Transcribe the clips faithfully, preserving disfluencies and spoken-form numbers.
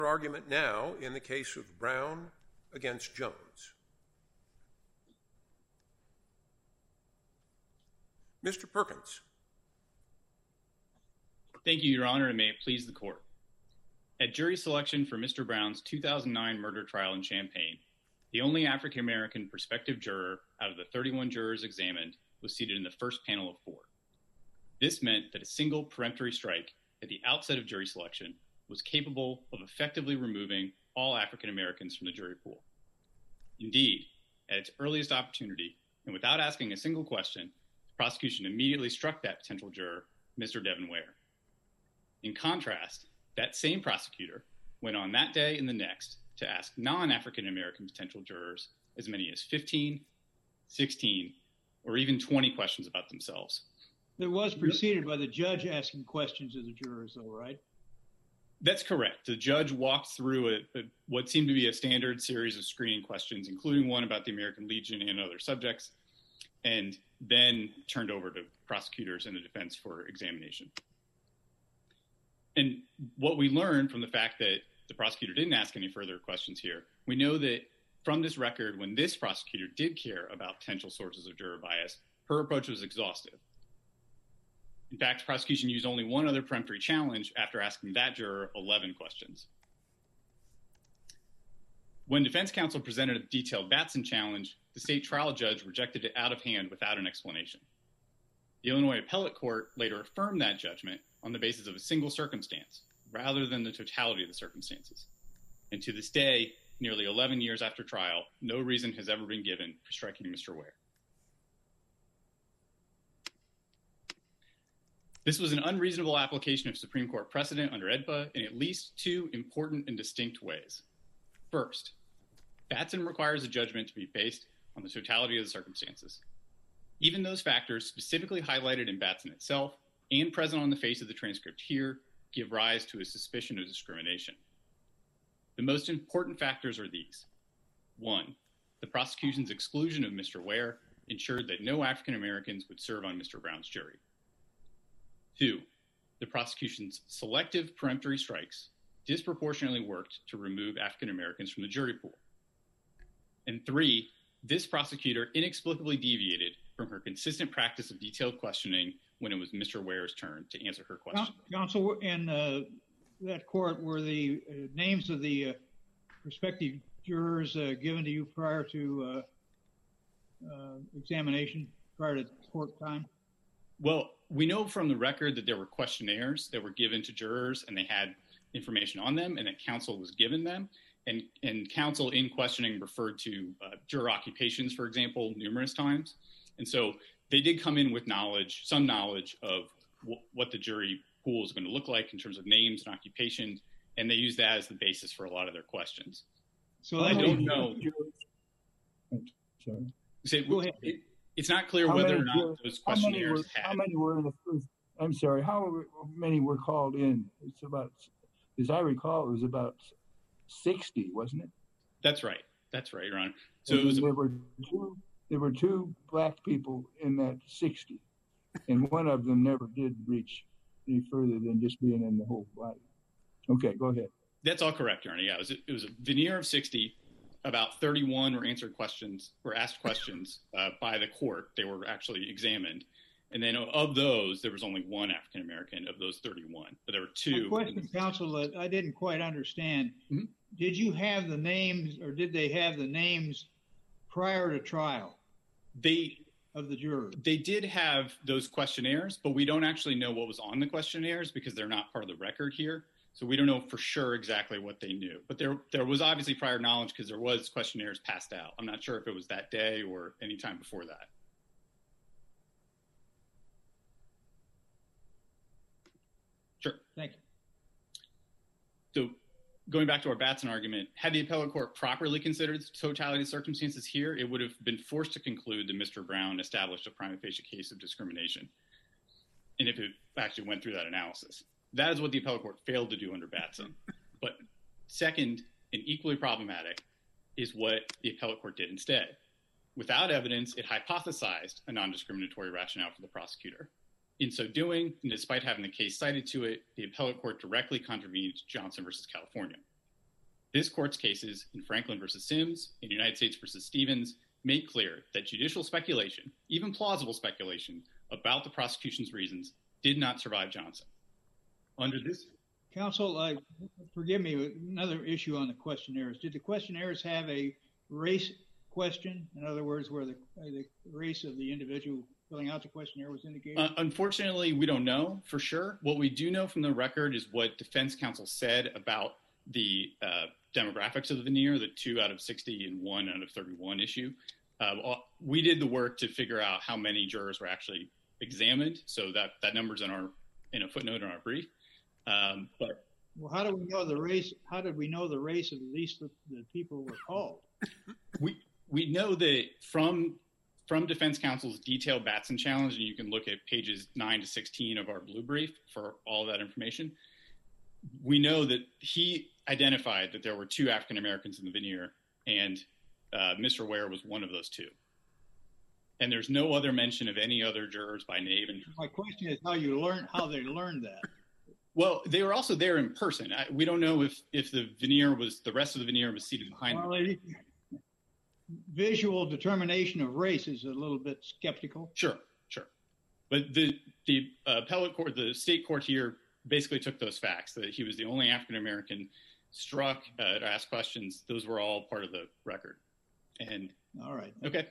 Argument now in the case of Brown against Jones. Mister Perkins. Thank you, Your Honor, and may it please the court. At jury selection for Mister Brown's two thousand nine murder trial in Champaign, the only African-American prospective juror out of the thirty-one jurors examined was seated in the first panel of four. This meant that a single peremptory strike at the outset of jury selection was capable of effectively removing all African-Americans from the jury pool. Indeed, at its earliest opportunity, and without asking a single question, the prosecution immediately struck that potential juror, Mister Devin Ware. In contrast, that same prosecutor went on that day and the next to ask non-African-American potential jurors as many as fifteen, sixteen, or even twenty questions about themselves. It was preceded by the judge asking questions of the jurors, though, right? That's correct. The judge walked through a, a, what seemed to be a standard series of screening questions, including one about the American Legion and other subjects, and then turned over to prosecutors and the defense for examination. And what we learned from the fact that the prosecutor didn't ask any further questions here, we know that from this record, when this prosecutor did care about potential sources of juror bias, her approach was exhaustive. In fact, the prosecution used only one other peremptory challenge after asking that juror eleven questions. When defense counsel presented a detailed Batson challenge, the state trial judge rejected it out of hand without an explanation. The Illinois Appellate Court later affirmed that judgment on the basis of a single circumstance, rather than the totality of the circumstances. And to this day, nearly eleven years after trial, no reason has ever been given for striking Mister Ware. This was an unreasonable application of Supreme Court precedent under E D P A in at least two important and distinct ways. First, Batson requires a judgment to be based on the totality of the circumstances. Even those factors specifically highlighted in Batson itself and present on the face of the transcript here give rise to a suspicion of discrimination. The most important factors are these. One, the prosecution's exclusion of Mister Ware ensured that no African Americans would serve on Mister Brown's jury. Two, the prosecution's selective peremptory strikes disproportionately worked to remove African Americans from the jury pool. And three, this prosecutor inexplicably deviated from her consistent practice of detailed questioning when it was Mister Ware's turn to answer her question. Counsel, in uh, that court, were the uh, names of the uh, prospective jurors uh, given to you prior to uh, uh, examination, prior to court time? Well, we know from the record that there were questionnaires that were given to jurors and they had information on them and that counsel was given them. And, and counsel in questioning referred to uh, juror occupations, for example, numerous times. And so they did come in with knowledge, some knowledge of w- what the jury pool is going to look like in terms of names and occupations, and they used that as the basis for a lot of their questions. So I don't know. Sorry. Say, Go ahead. It, it's not clear How whether many or not jurors- those How many, questionnaires were, had. how many were in the first? I'm sorry. How many were called in? It's about, as I recall, it was about sixty, wasn't it? That's right. That's right, Your Honor. So And it was there were two. There were two black people in that sixty, and one of them never did reach any further than just being in the whole body. Okay, go ahead. That's all correct, Your Honor. Yeah, it was, it was a veneer of sixty. About thirty-one were answered questions, were asked questions uh, by the court. They were actually examined. And then of those, there was only one African American of those thirty-one, but there were two. My question, counsel, that I didn't quite understand. Mhm. Did you have the names, or did they have the names prior to trial They of the jurors? they did have those questionnaires, but we don't actually know what was on the questionnaires because they're not part of the record here. So we don't know for sure exactly what they knew. But there there was obviously prior knowledge because there was questionnaires passed out. I'm not sure if it was that day or any time before that. Sure. Thank you. So going back to our Batson argument, had the appellate court properly considered the totality of circumstances here, it would have been forced to conclude that Mister Brown established a prima facie case of discrimination. And if it actually went through that analysis. That is what the appellate court failed to do under Batson. But second, and equally problematic, is what the appellate court did instead. Without evidence, it hypothesized a non-discriminatory rationale for the prosecutor. In so doing, and despite having the case cited to it, the appellate court directly contravened Johnson versus California. This court's cases in Franklin versus Sims and United States versus Stevens make clear that judicial speculation, even plausible speculation, about the prosecution's reasons did not survive Johnson. Under this... Counsel, uh, forgive me, another issue on the questionnaires. Did the questionnaires have a race question? In other words, where the, uh, the race of the individual filling out the questionnaire was indicated? Uh, unfortunately, we don't know for sure. What we do know from the record is what defense counsel said about the uh, demographics of the veneer, the two out of sixty and one out of thirty-one issue. Uh, we did the work to figure out how many jurors were actually examined, so that, that number's in our in a footnote in our brief. Um, but well, how do we know the race? How did we know the race of at least the, the people were called? We we know that from from defense counsel's detailed Batson challenge, and you can look at pages nine to sixteen of our blue brief for all of that information. We know that he identified that there were two African Americans in the veneer, and uh, Mister Ware was one of those two. And there's no other mention of any other jurors by name. And my question is how you learn how they learned that. Well, they were also there in person. I, we don't know if, if the veneer was, the rest of the veneer was seated behind well, them. They, visual determination of race is a little bit skeptical. Sure, sure. But the, the uh, appellate court, the state court here basically took those facts, that he was the only African-American struck uh, to ask questions. Those were all part of the record. And all right. Okay.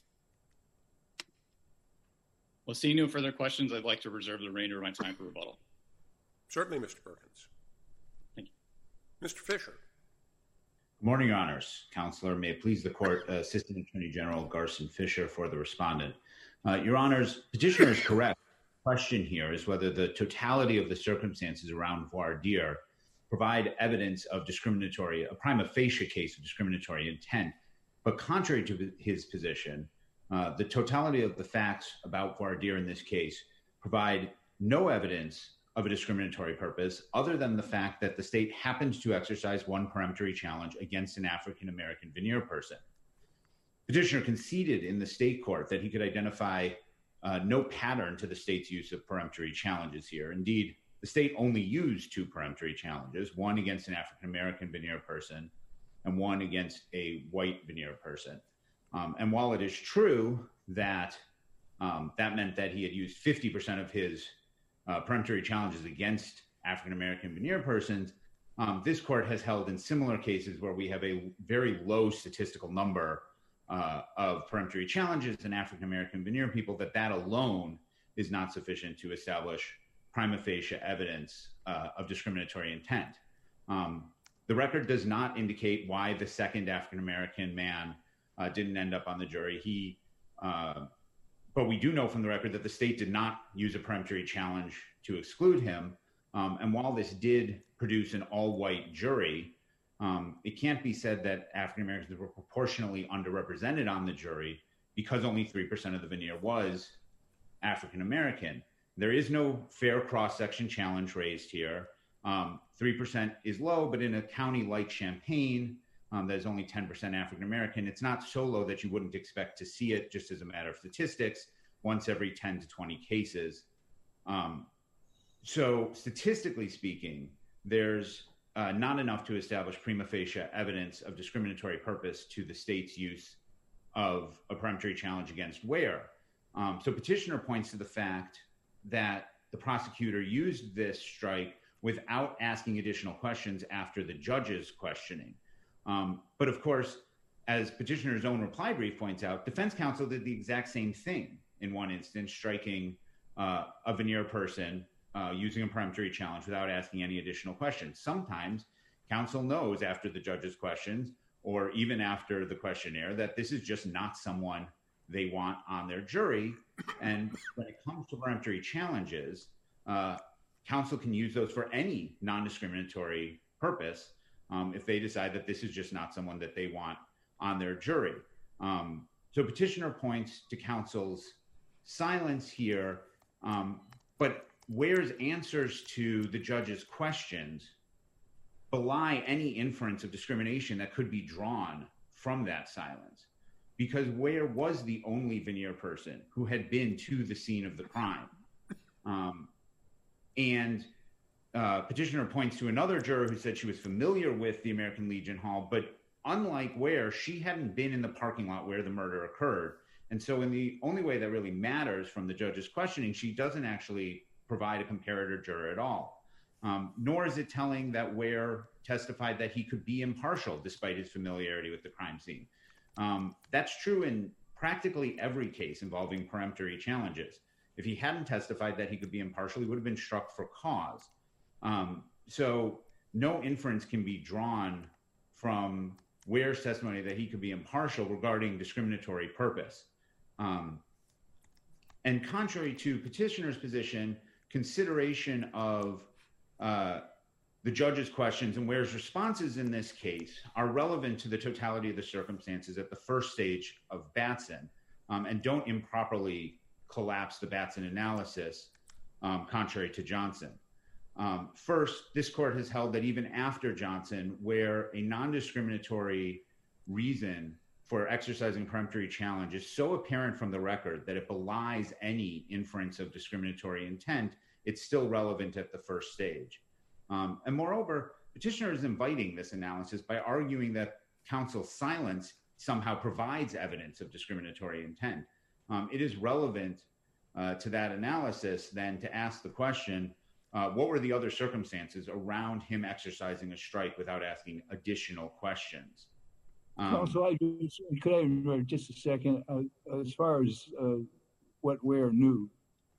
Well, seeing no further questions, I'd like to reserve the remainder of my time for rebuttal. Certainly, Mister Perkins. Thank you. Mister Fisher. Good morning, Your Honors. Counselor, may it please the court, uh, Assistant Attorney General Garson Fisher for the respondent. Uh, Your Honors, petitioner is correct. The question here is whether the totality of the circumstances around voir dire provide evidence of discriminatory, a prima facie case of discriminatory intent. But contrary to his position, uh, the totality of the facts about voir dire in this case provide no evidence of a discriminatory purpose other than the fact that the state happens to exercise one peremptory challenge against an African-American veneer person. Petitioner conceded in the state court that he could identify uh, no pattern to the state's use of peremptory challenges here. Indeed, the state only used two peremptory challenges, one against an African-American veneer person and one against a white veneer person. Um, and while it is true that um, that meant that he had used fifty percent of his Uh, peremptory challenges against African-American veneer persons, um, this court has held in similar cases where we have a very low statistical number uh, of peremptory challenges in African-American veneer people, that that alone is not sufficient to establish prima facie evidence uh, of discriminatory intent. Um, the record does not indicate why the second African-American man uh, didn't end up on the jury. He uh, But we do know from the record that the state did not use a peremptory challenge to exclude him. Um, and while this did produce an all-white jury, um, it can't be said that African-Americans were proportionally underrepresented on the jury because only three percent of the veneer was African-American. There is no fair cross-section challenge raised here. Um, three percent is low, but in a county like Champaign, Um, there's only ten percent African-American. It's not so low that you wouldn't expect to see it just as a matter of statistics once every ten to twenty cases. Um, so statistically speaking, there's uh, not enough to establish prima facie evidence of discriminatory purpose to the state's use of a peremptory challenge against Ware. Um, so petitioner points to the fact that the prosecutor used this strike without asking additional questions after the judge's questioning. Um, but of course, as petitioner's own reply brief points out, defense counsel did the exact same thing in one instance, striking uh, a veneer person uh, using a peremptory challenge without asking any additional questions. Sometimes counsel knows after the judge's questions or even after the questionnaire that this is just not someone they want on their jury. And when it comes to peremptory challenges, uh, counsel can use those for any non-discriminatory purpose Um, if they decide that this is just not someone that they want on their jury. Um, so petitioner points to counsel's silence here, um, but Ware's answers to the judge's questions belie any inference of discrimination that could be drawn from that silence, because Ware was the only veneer person who had been to the scene of the crime. Um, and uh, petitioner points to another juror who said she was familiar with the American Legion Hall, but unlike Ware, she hadn't been in the parking lot where the murder occurred. And so in the only way that really matters from the judge's questioning, she doesn't actually provide a comparator juror at all. Um, nor is it telling that Ware testified that he could be impartial despite his familiarity with the crime scene. Um, that's true in practically every case involving peremptory challenges. If he hadn't testified that he could be impartial, he would have been struck for cause. Um, so no inference can be drawn from Ware's testimony that he could be impartial regarding discriminatory purpose. Um, and contrary to petitioner's position, consideration of uh, the judge's questions and Ware's responses in this case are relevant to the totality of the circumstances at the first stage of Batson, um, and don't improperly collapse the Batson analysis, um, contrary to Johnson. Um, first, this court has held that even after Johnson, where a non-discriminatory reason for exercising peremptory challenge is so apparent from the record that it belies any inference of discriminatory intent, it's still relevant at the first stage. Um, and moreover, petitioner is inviting this analysis by arguing that counsel's silence somehow provides evidence of discriminatory intent. Um, it is relevant uh, to that analysis then to ask the question, uh, what were the other circumstances around him exercising a strike without asking additional questions? Um, Counsel, I just, could I interrupt just a second? Uh, as far as uh, what Ware knew,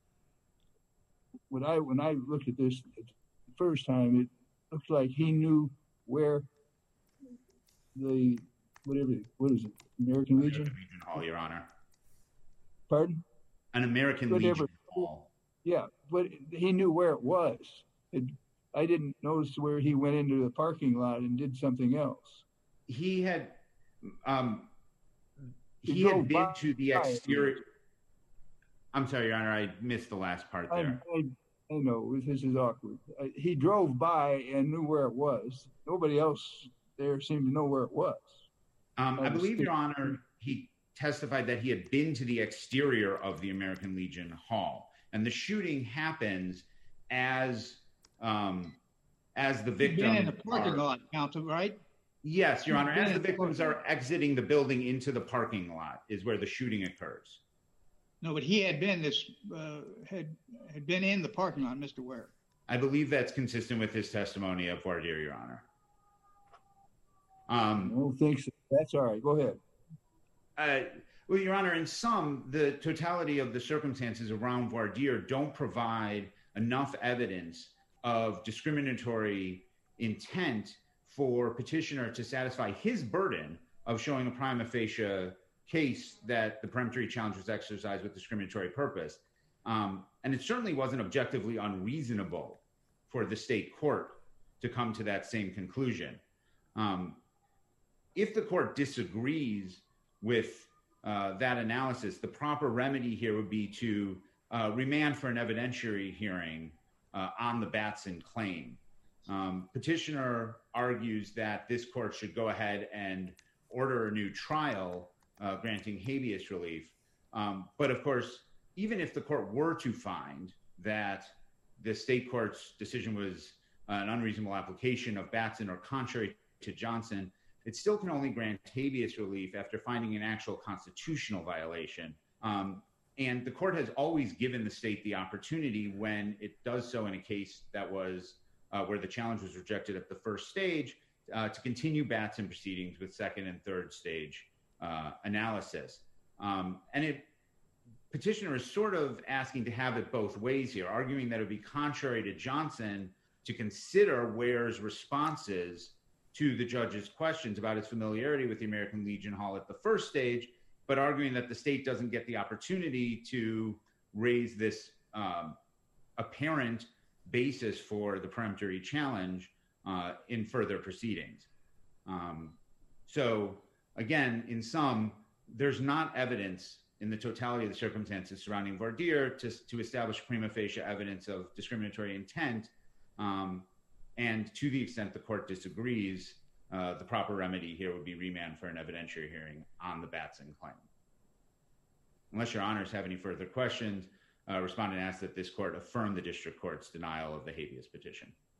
when I when I looked at this the first time, it looked like he knew where the whatever what is it, American Legion? American Legion Hall, Your Honor. Pardon? An American Whatever. Legion Hall. Yeah, but he knew where it was. It, I didn't notice where he went into the parking lot and did something else. He had, um, He he had drove been by- to the exterior. I'm sorry, Your Honor, I missed the last part I, there. I, I know this is awkward. Uh, he drove by and knew where it was. Nobody else there seemed to know where it was. Um, I I believe, just- Your Honor, he testified that he had been to the exterior of the American Legion Hall, and the shooting happens as um, as the He'd victim. been in the parking are- lot, counsel, right? Yes, Your Honor, He'd been as the in the victims parking are exiting the building into the parking lot is where the shooting occurs. No, but he had been this uh, had had been in the parking lot, Mister Ware. I believe that's consistent with his testimony of voir dire, Your Honor. Um, I don't think so. That's all right. Go ahead. Uh, well, Your Honor, in sum, the totality of the circumstances around voir dire don't provide enough evidence of discriminatory intent for petitioner to satisfy his burden of showing a prima facie case that the peremptory challenge was exercised with discriminatory purpose. Um, and it certainly wasn't objectively unreasonable for the state court to come to that same conclusion. Um, if the court disagrees with uh, that analysis, the proper remedy here would be to uh, remand for an evidentiary hearing uh, on the Batson claim. Um, petitioner argues that this court should go ahead and order a new trial uh, granting habeas relief. Um, but of course, even if the court were to find that the state court's decision was an unreasonable application of Batson or contrary to Johnson, it still can only grant habeas relief after finding an actual constitutional violation. Um, and the court has always given the state the opportunity when it does so in a case that was uh, where the challenge was rejected at the first stage uh, to continue Batson proceedings with second and third stage uh, analysis. Um, and it petitioner is sort of asking to have it both ways here, arguing that it would be contrary to Johnson to consider Ware's responses to the judge's questions about his familiarity with the American Legion Hall at the first stage, but arguing that the state doesn't get the opportunity to raise this um, apparent basis for the peremptory challenge uh, in further proceedings. Um, so again, in sum, there's not evidence in the totality of the circumstances surrounding voir dire to, to establish prima facie evidence of discriminatory intent. Um, and to the extent the court disagrees, uh, the proper remedy here would be remand for an evidentiary hearing on the Batson claim. Unless your honors have any further questions, uh, respondent asks that this court affirm the district court's denial of the habeas petition.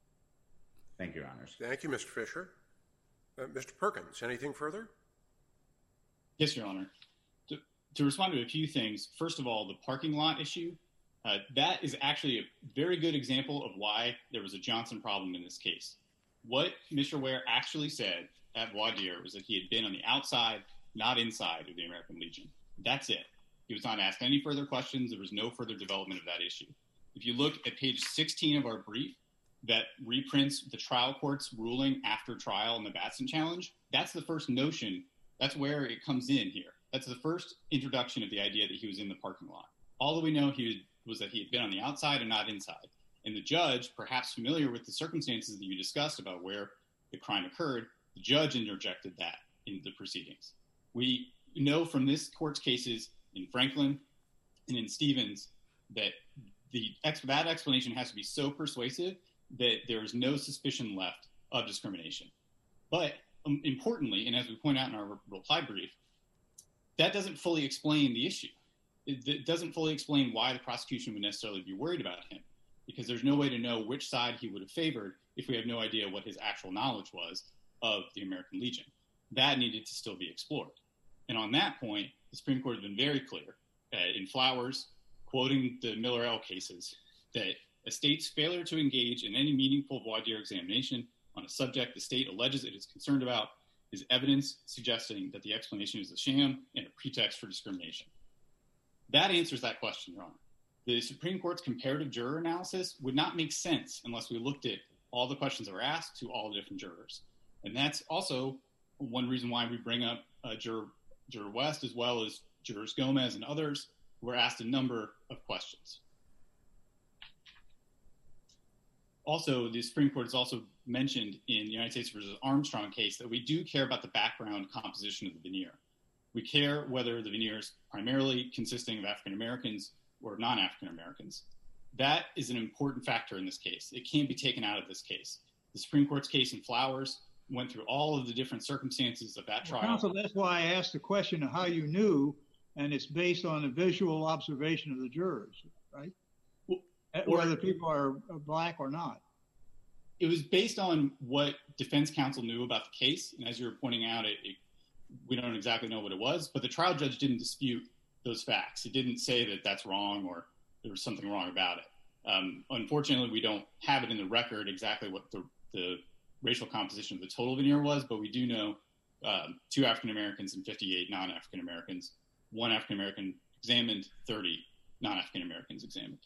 Thank you, Your Honors. Thank you, Mister Fisher. Uh, Mister Perkins, anything further? Yes, Your Honor. To, to respond to a few things, first of all, the parking lot issue, uh, that is actually a very good example of why there was a Johnson problem in this case. What Mister Ware actually said at voir dire was that he had been on the outside, not inside of the American Legion. That's it. He was not asked any further questions. There was no further development of that issue. If you look at page sixteen of our brief that reprints the trial court's ruling after trial in the Batson challenge, that's the first notion. That's where it comes in here. That's the first introduction of the idea that he was in the parking lot. All that we know he was that he had been on the outside and not inside. And the judge, perhaps familiar with the circumstances that you discussed about where the crime occurred, the judge interjected that in the proceedings. We know from this court's cases in Franklin and in Stevens that the that explanation has to be so persuasive that there is no suspicion left of discrimination. But um, importantly, and as we point out in our reply brief, that doesn't fully explain the issue. It, it doesn't fully explain why the prosecution would necessarily be worried about him, because there's no way to know which side he would have favored if we have no idea what his actual knowledge was of the American Legion. That needed to still be explored. And on that point, the Supreme Court has been very clear uh, in Flowers, quoting the Miller-El cases, that a state's failure to engage in any meaningful voir dire examination on a subject the state alleges it is concerned about is evidence suggesting that the explanation is a sham and a pretext for discrimination. That answers that question, Your Honor. The Supreme Court's comparative juror analysis would not make sense unless we looked at all the questions that were asked to all the different jurors. And that's also one reason why we bring up uh, Juror, Juror West, as well as Jurors Gomez and others, who were asked a number of questions. Also, the Supreme Court has also mentioned in the United States versus Armstrong case that we do care about the background composition of the veneer. We care whether the veneer is primarily consisting of African Americans or non-African Americans. That is an important factor in this case. It can't be taken out of this case. The Supreme Court's case in Flowers went through all of the different circumstances of that trial. Well, counsel, that's why I asked the question of how you knew, and it's based on a visual observation of the jurors, right? Well, whether people are black or not. It was based on what defense counsel knew about the case, and as you were pointing out, it, it, we don't exactly know what it was, but the trial judge didn't dispute those facts. He didn't say that that's wrong or there was something wrong about it. Um, unfortunately, we don't have it in the record exactly what the, the racial composition of the total veneer was, but we do know um, two African Americans and fifty-eight non-African Americans, one African American examined, thirty non-African Americans examined.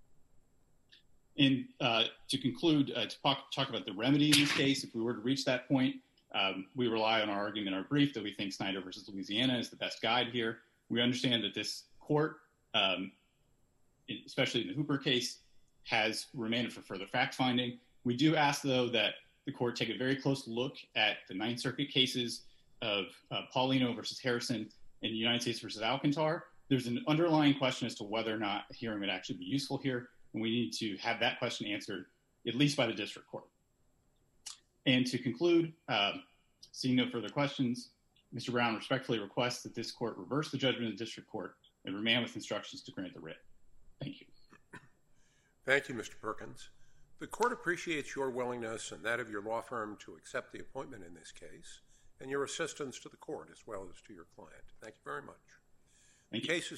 And uh, to conclude, uh, to talk, talk about the remedy in this case, if we were to reach that point, um, we rely on our argument in our brief that we think Snyder versus Louisiana is the best guide here. We understand that this court, um, especially in the Hooper case, has remanded for further fact-finding. We do ask, though, that the court take a very close look at the Ninth Circuit cases of uh, Paulino versus Harrison and United States versus Alcantar. There's an underlying question as to whether or not a hearing would actually be useful here, and we need to have that question answered at least by the district court. And to conclude, um, seeing no further questions, Mister Brown respectfully requests that this court reverse the judgment of the district court and remand with instructions to grant the writ. Thank you. Thank you, Mister Perkins. The court appreciates your willingness and that of your law firm to accept the appointment in this case and your assistance to the court as well as to your client. Thank you very much. Thank the you. case is